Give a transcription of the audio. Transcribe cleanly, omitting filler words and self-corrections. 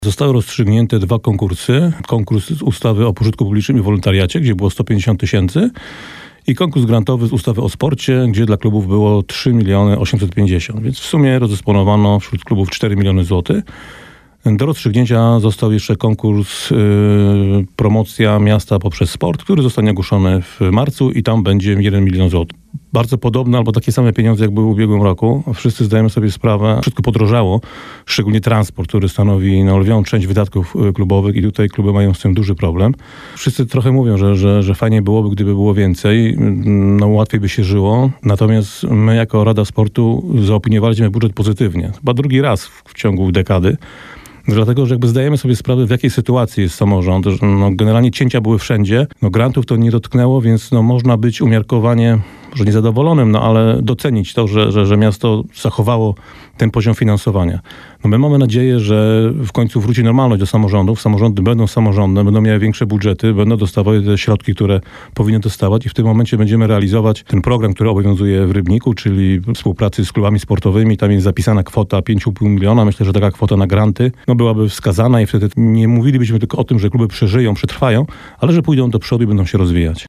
Zostały rozstrzygnięte 2 konkursy. Konkurs ustawy o pożytku publicznym i wolontariacie, gdzie było 150 000 i konkurs grantowy z ustawy o sporcie, gdzie dla klubów było 3 850 000. Więc w sumie rozdysponowano wśród klubów 4 miliony złotych. Do rozstrzygnięcia został jeszcze konkurs promocja miasta poprzez sport, który zostanie ogłoszony w marcu i tam będzie 1 milion złotych. Bardzo podobne albo takie same pieniądze, jak były w ubiegłym roku. Wszyscy zdajemy sobie sprawę, wszystko podrożało, szczególnie transport, który stanowi lwią część wydatków klubowych i tutaj kluby mają z tym duży problem. Wszyscy trochę mówią, że fajnie byłoby, gdyby było więcej, łatwiej by się żyło. Natomiast my jako Rada Sportu zaopiniowaliśmy budżet pozytywnie. Chyba drugi raz w ciągu dekady. Dlatego, że zdajemy sobie sprawę, w jakiej sytuacji jest samorząd. Że generalnie cięcia były wszędzie. Grantów to nie dotknęło, więc można być umiarkowanie, może niezadowolonym, ale docenić to, że miasto zachowało ten poziom finansowania. My mamy nadzieję, że w końcu wróci normalność do samorządów. Samorządy będą samorządem, będą miały większe budżety, będą dostawały te środki, które powinny dostawać i w tym momencie będziemy realizować ten program, który obowiązuje w Rybniku, czyli współpracy z klubami sportowymi. Tam jest zapisana kwota 5,5 miliona. Myślę, że taka kwota na granty byłaby wskazana i wtedy nie mówilibyśmy tylko o tym, że kluby przeżyją, przetrwają, ale że pójdą do przodu i będą się rozwijać.